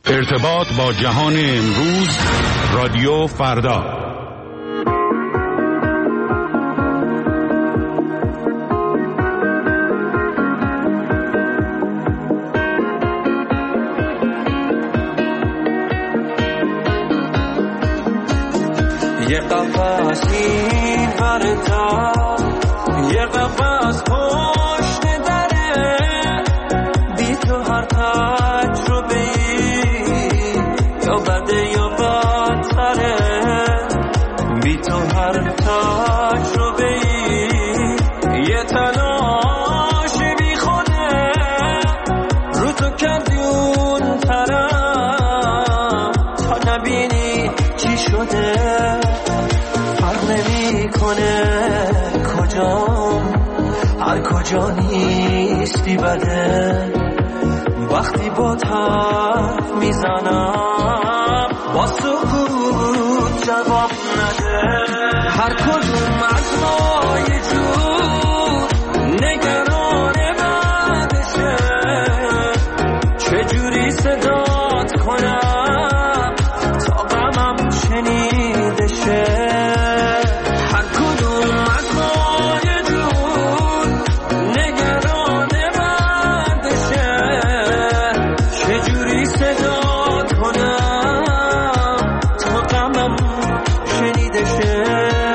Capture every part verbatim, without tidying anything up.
ارتباط با جهان امروز، رادیو فردا. یه قفص این وردا، یه قفص پشت دره، بی تو هر تجربه یا بده یا بدتره، بی تو هر تجربه یه تلاش بی خوده، رو تو کردی اون طرف تا نبینی چی شده. فرق نمی کنه کجام، هر کجا نیستی بده. وقتی با حرف میزنم با سکوت جواب نده. هر کدوم از ما یه جور نگران بعدشه، چجوری صدات کنم تا غمم شنیده شه. هر کدوم از ما یه جور نگران بعدشه، چجوری صدات کنم تا غمم شنیده شه.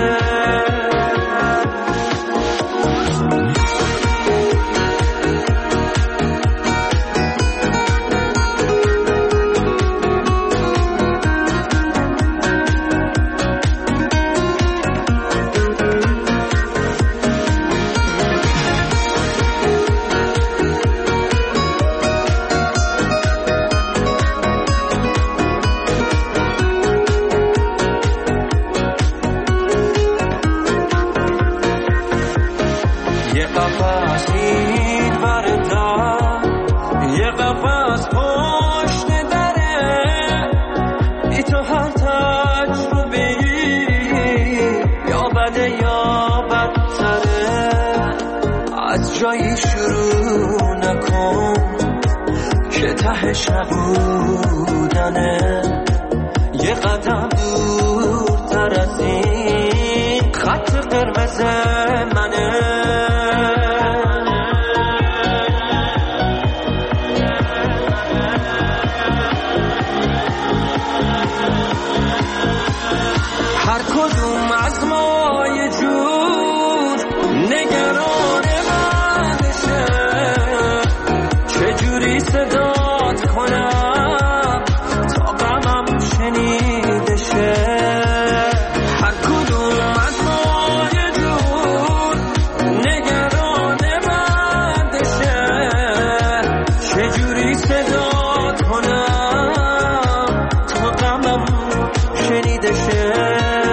یه قفص این وردا، یه قفص پشت دره، بی تو هر تجربه یا بده یا بدتره. از جایی شروع نکن که تهش نبودنه، یه قدم دورتر از این خط قرمز منه. هر کدوم از ما یه جور نگران بعدشه، چجوری صدات کنم تا غمم شنیده شه. هر کدوم از ما یه جور نگران بعدشه، چجوری صدات کنم تا غمم شنیده شه.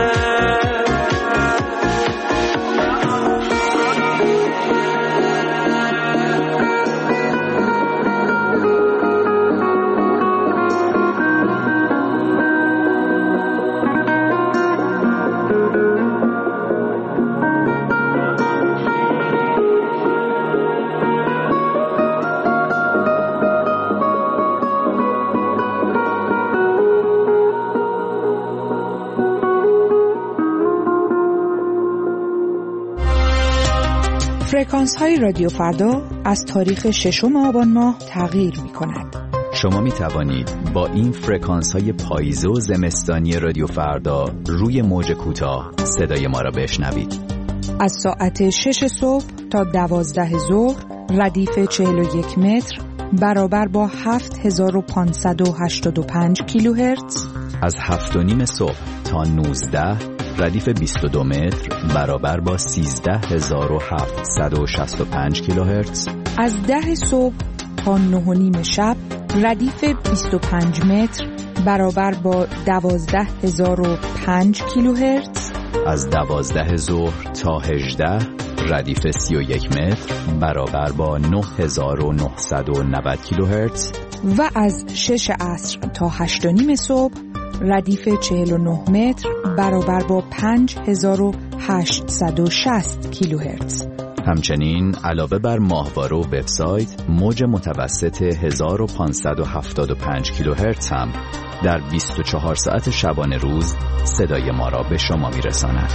فرکانس های رادیو فردا از تاریخ ششم آبان ماه تغییر می کند. شما می توانید با این فرکانس های پاییزه و زمستانی رادیو فردا روی موج کوتاه صدای ما را بشنوید. از ساعت شش صبح تا دوازده ظهر ردیف چهل و یک متر برابر با هفت هزار و پانصد و هشتاد و پنج کیلوهرتز. از هفت و نیم صبح تا نوزده ردیف بیست و دو متر برابر با سیزده هزار و هفتصد و شصت و پنج کیلوهرتز. از ده صبح تا نه و نیم شب ردیف بیست و پنج متر برابر با دوازده هزار و پنج کیلوهرتز. از دوازده ظهر تا هجده ردیف سی و یک متر برابر با نه هزار و نهصد و نود کیلوهرتز. و از شش عصر تا هشت و نیم صبح ردیف چهل و نه متر برابر با پنج هزار و هشتصد و شصت کیلوهرتز. همچنین علاوه بر ماهواره و وبسایت، موج متوسط هزار و پانصد و هفتاد و پنج کیلوهرتز هم در بیست و چهار ساعت شبانه روز صدای ما را به شما می‌رساند.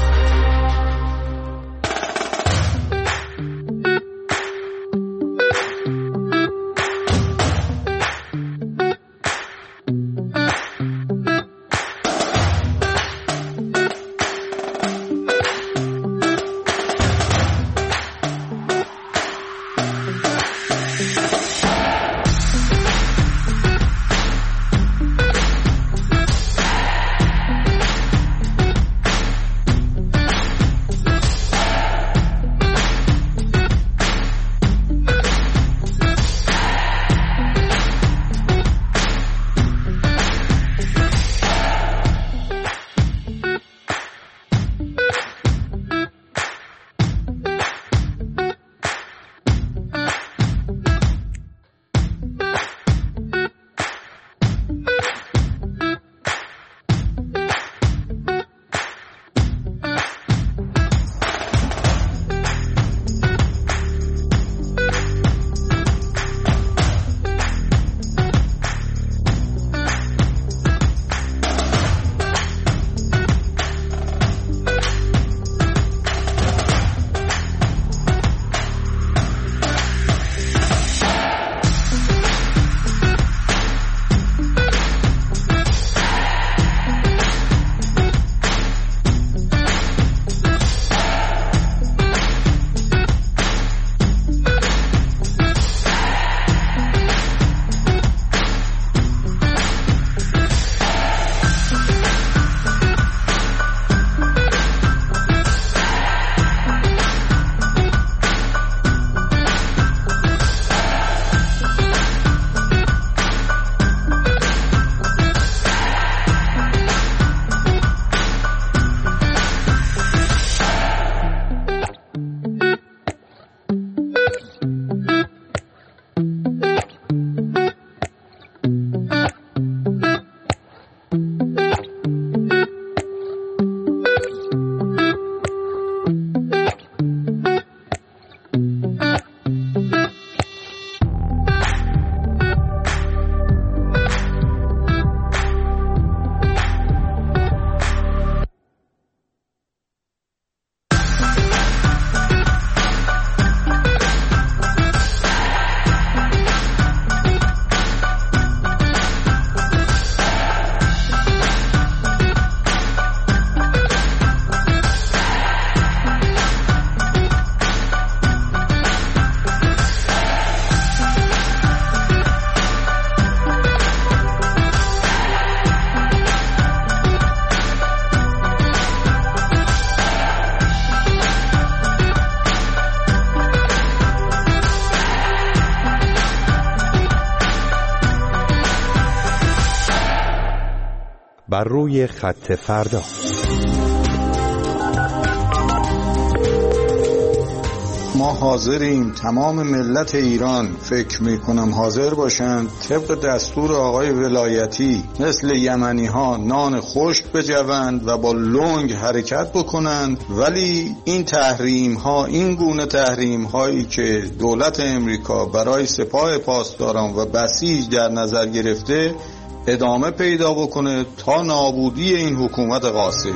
بر روی خط فردا. ما حاضریم، تمام ملت ایران فکر میکنم حاضر باشند طبق دستور آقای ولایتی مثل یمنی ها نان خشک بجوند و با لنگ حرکت بکنند، ولی این تحریم ها، این گونه تحریم هایی که دولت امریکا برای سپاه پاسداران و بسیج در نظر گرفته ادامه پیدا بکنه تا نابودی این حکومت غاصب.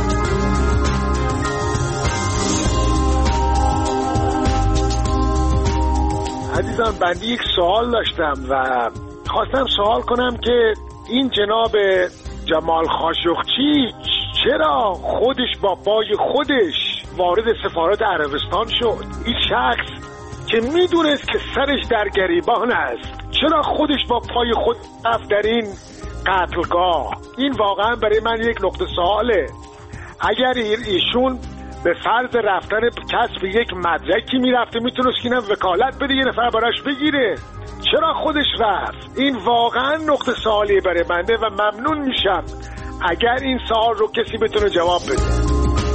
عزیزان بنده یک سوال داشتم و خواستم سوال کنم که این جناب جمال خاشقچی چرا خودش با پای خودش وارد سفارت عربستان شد؟ این شخص که میدونست که سرش در گریبان است چرا خودش با پای خود رفت در این قتلگاه؟ این واقعا برای من یک نقطه سواله. اگر ایشون به فرض رفتن کسب یک مدرکی میرفته میتونست که اینم وکالت بده یه نفر براش بگیره، چرا خودش رفت؟ این واقعا نقطه سوالیه برای بنده و ممنون میشم اگر این سوال رو کسی بتونه جواب بده.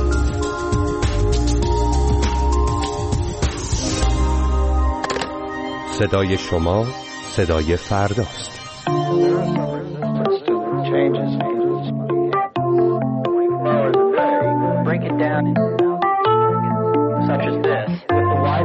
صدای شما صدای فرداست. Break it down such as this. With the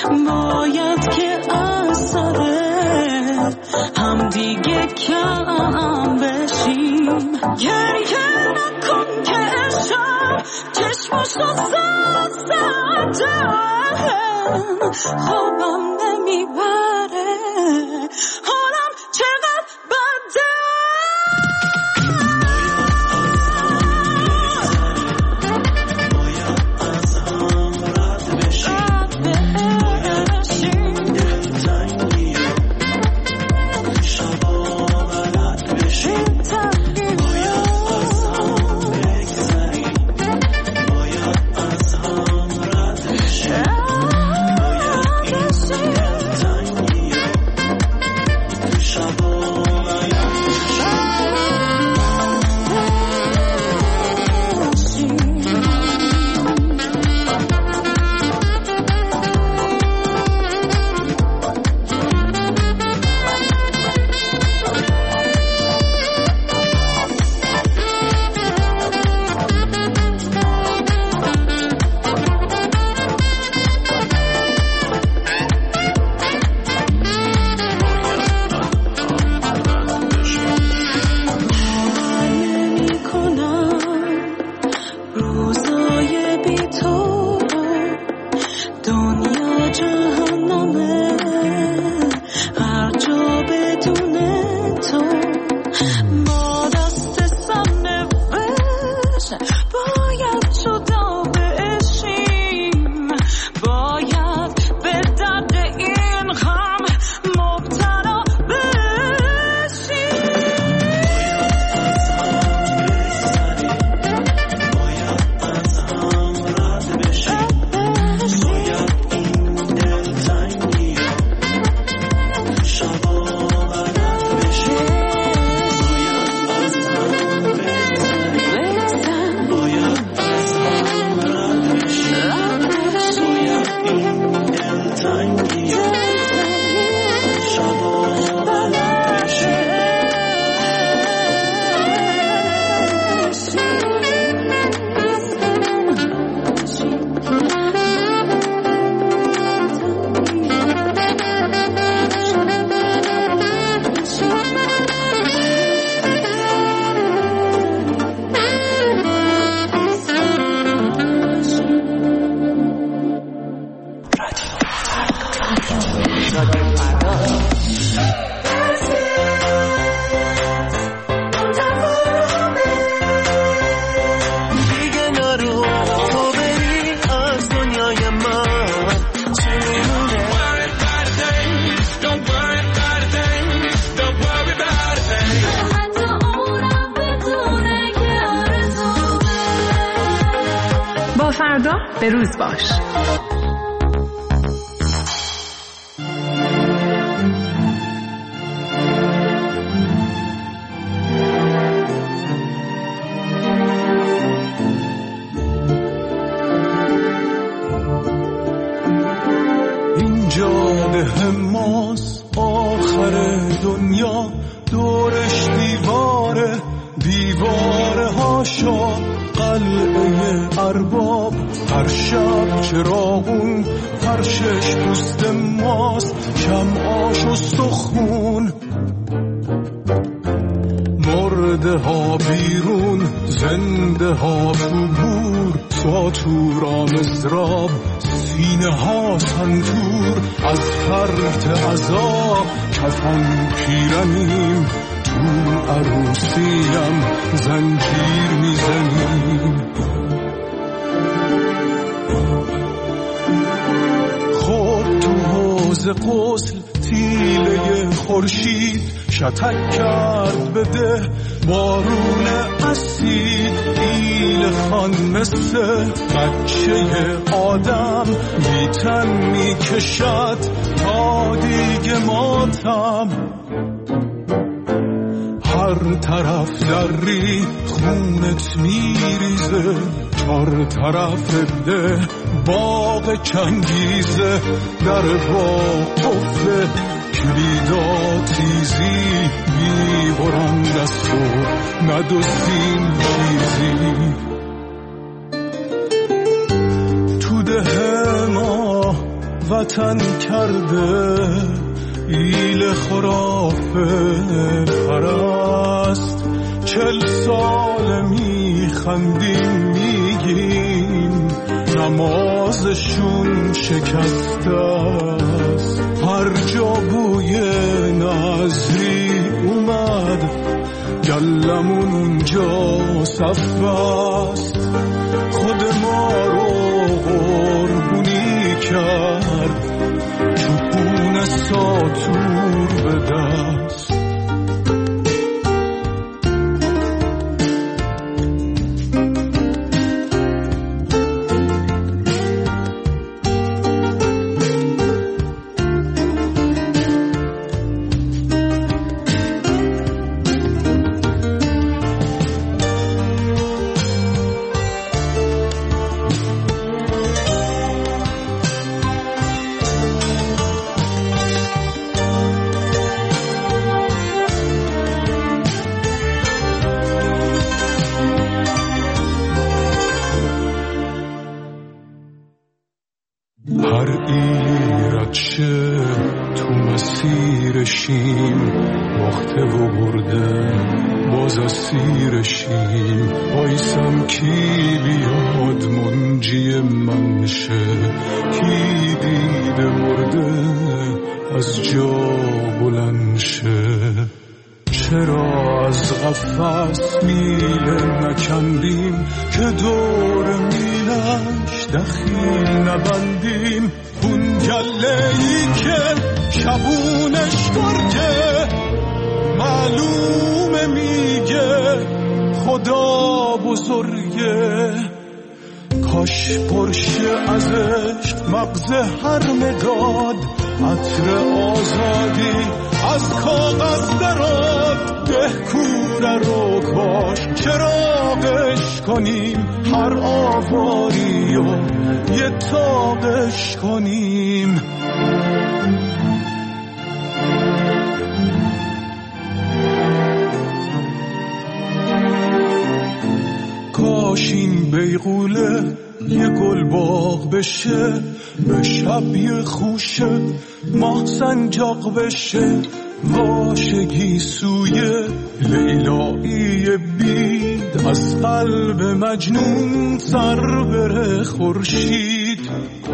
باید که از سر هم دیگه کم بشیم. گریه نکن که عشق چشماشو سر زدم، خوابم نمیبره، حالم چقدر بده. فردا به روز باش. اینجا ده ماست آخر دنیا، دورش دیواره دیواره هاشا قلعه ارباب، هر شب چراغون فرشش پوست ماست، شمعاش استخون، مرده ها بیرون زنده ها تو گور، ساتورا مزراب سینه ها سنتور، از فرط عذاب کفن پیرنیم، تو عروسیم زنجیر میزنیم. خود تو حوض غسل تیله خورشید، شتک کرد بده بارون اسید، ایل خان مثل بچه آدم بیتن میکشد تا دیگه ماتم، هر طرف دری خونت میریزه، چار طرف ده باغ چنگیزه، در باغ قفله کلیدا تیزی، میبرن دستو ندوستین چیزی. تو ده ما وطن کرده ایل خرافه پرست. چل سال میخندیم میگیم نمازشون شکسته است. هر جا بوی نظری اومد گلمون اونجا صف است. خود ما رو قربونی کرد چوبون ساتور به دست. باخته و برده باز اسیرشیم. بایسم کی بیاد منجی من شه، کی دیده مرده از جا بلند شه. چرا از قفس میله نکندیم که دور میلش دخیل نبندیم؟ اون گله ای که شبونش گرگه معلومه میگه خدا بزرگه. کاش پرشه ازش مغز هر مداد، عطر آزادی از کاغذ دراد. دهکوره رو کاش چراغش کنیم، هر آواری و یه تاقش کنیم. کاش این بیغوله یه گل باغ بشه، به شب یه خوشه ماه سنجاق بشه. واشگی سوی لیلایی بید، از قلب مجنون سر بره خورشید.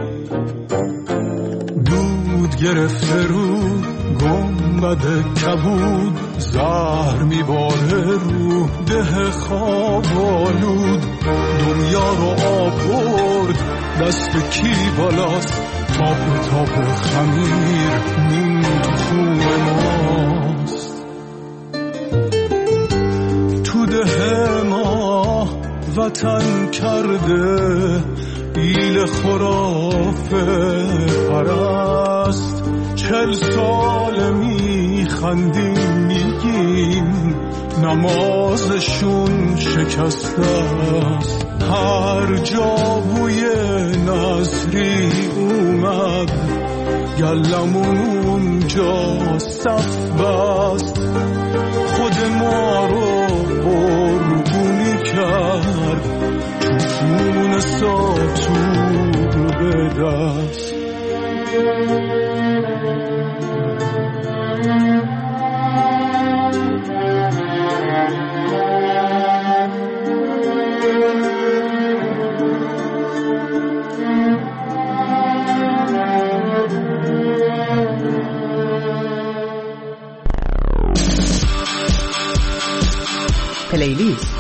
دود گرفته رو گنبد کبود، زهر میباره رو ده خواب آلود. دنیا رو آب برد دست کی بالاست، تاب تاب خمیر نون تو خون ماست. تو ده ما وطن کرده ایل خرافه پرست. چل سال میخندیم میگیم نمازشون شکسته است. هر جا بوی نظری اومد گلمون اونجا صف بست. خود ما رو قربونی کرد چون ساتور به دست. پلیلیست.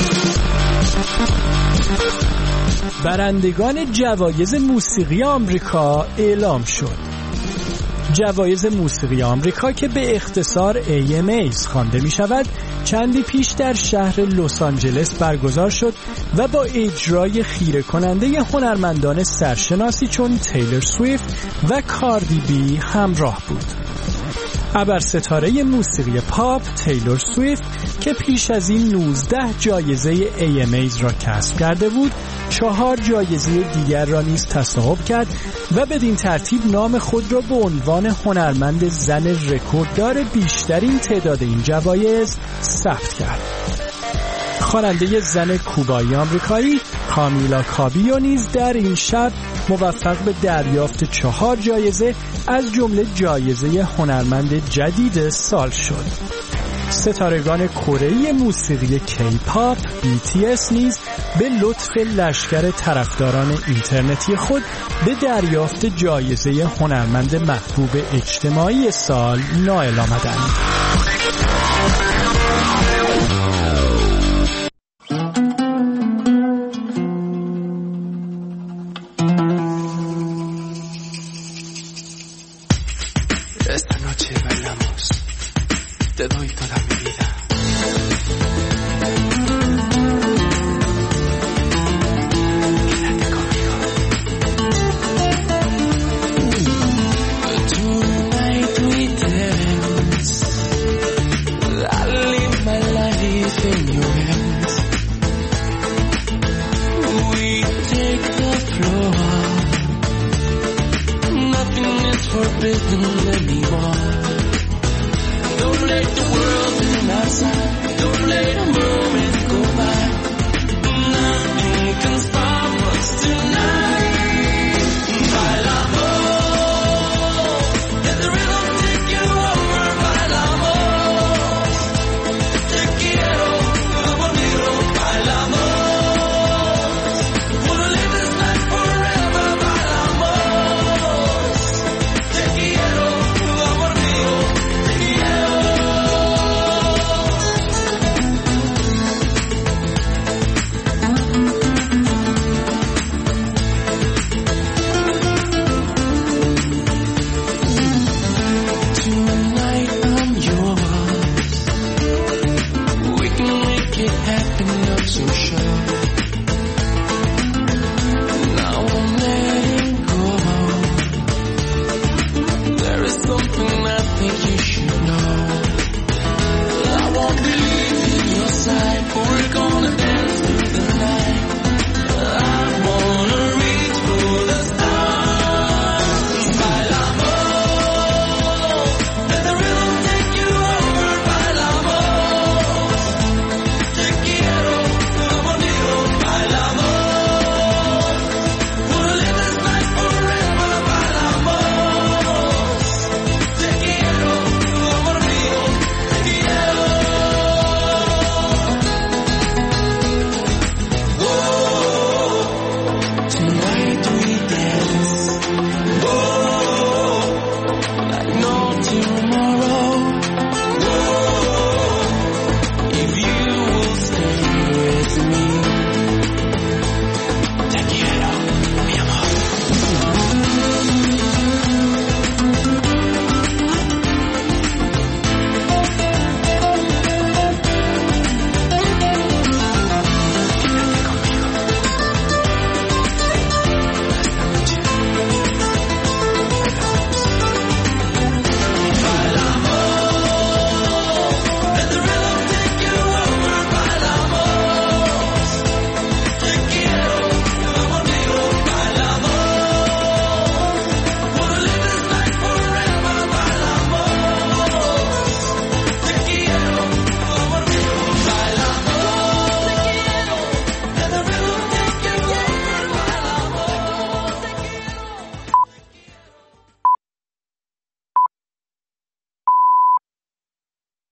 برندگان جوایز موسیقی آمریکا اعلام شد. جوایز موسیقی آمریکا که به اختصار ای ام ایز خوانده می شود چندی پیش در شهر لس آنجلس برگزار شد و با اجرای خیره کننده هنرمندان سرشناسی چون تیلور سویفت و کاردی بی همراه بود. ابرستاره موسیقی پاپ تیلور سویفت که پیش از این نوزده جایزه ای ام ایز را کسب کرده بود، چهار جایزه دیگر را نیز تصاحب کرد و بدین ترتیب نام خود را به عنوان هنرمند زن رکورددار بیشترین تعداد این جوایز ثبت کرد. خواننده زن کوبایی آمریکایی کامیلا کابیو نیز در این شب موفق به دریافت چهار جایزه از جمله جایزه هنرمند جدید سال شد. ستارگان کره‌ای موسیقی کی پاپ بی تی اس نیز به لطف لشکر طرفداران اینترنتی خود به دریافت جایزه هنرمند محبوب اجتماعی سال نائل آمدند. Esta noche bailamos, te doy toda mi vida. Quédate conmigo. Tonight we dance, I live my life in your hands. We take the floor, nothing is forbidden anymore. Don't let the world in outside. Don't let the world